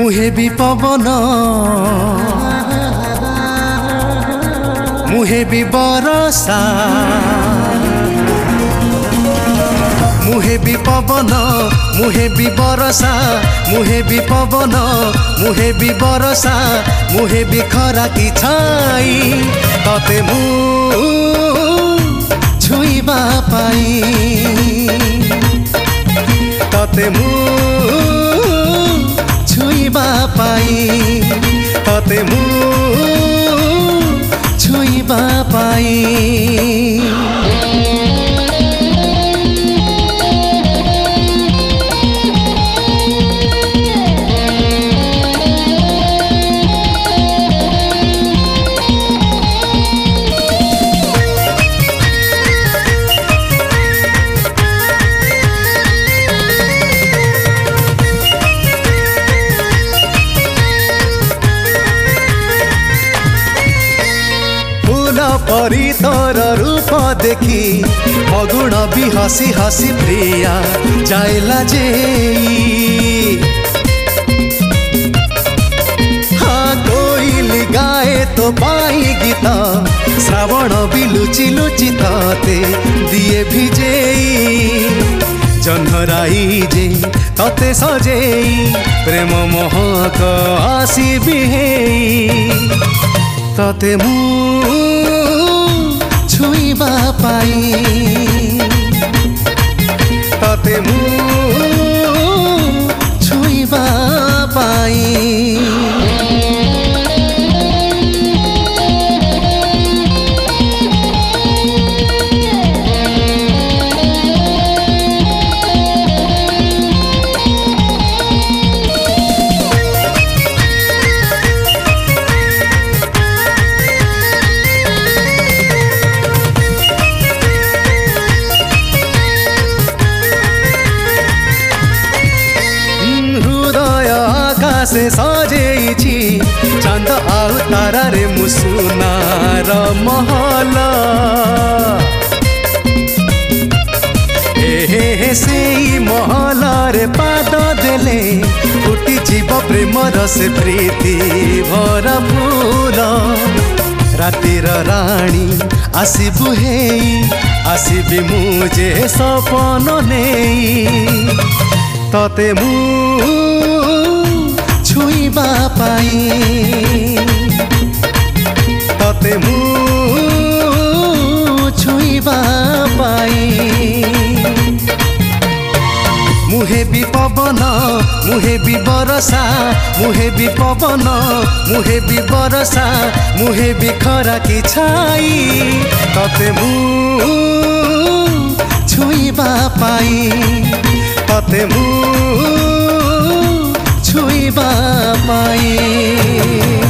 मुहे भी पवन मुहे भी बरसा मुहे भी पवन मुहे भी बरसा मुहे भी पवन मुहे भी बरसा मुहे भी खरा की छाई तते मु छुईबा पाई तते मु छुईबा पाई तते मु छुईबा पाई। परी तोर रूप देखी मगुण भी हसी हसी प्रिया जाइला जे हाँ कोइली गाए तो पाई गीत श्रावण भी लुचि लुचि तते दिए भिजेई जन्हराई जे तते सजेई प्रेम मोहक आसी बिहेई तते मु छुईबा पाई तते मु छुईबा पाई। से सजेइछि चांद आउ तारा रे मुसुनार महल हे सेई महल रे पाद देले फुटी जीव प्रेम रस प्रीति भरा फूल रातिर राणी आसिबु हेई आसिबि मुझे सपन नेई तते मु छुईबा पाई तते मु छुईबा पाई। मुहे भी पवन मुहे भी बरसा मुहे भी पवन मुहे भी बरसा मुहे भी खरा की छाई तते मु छुईबा पाई तते मु छुईबा पाई।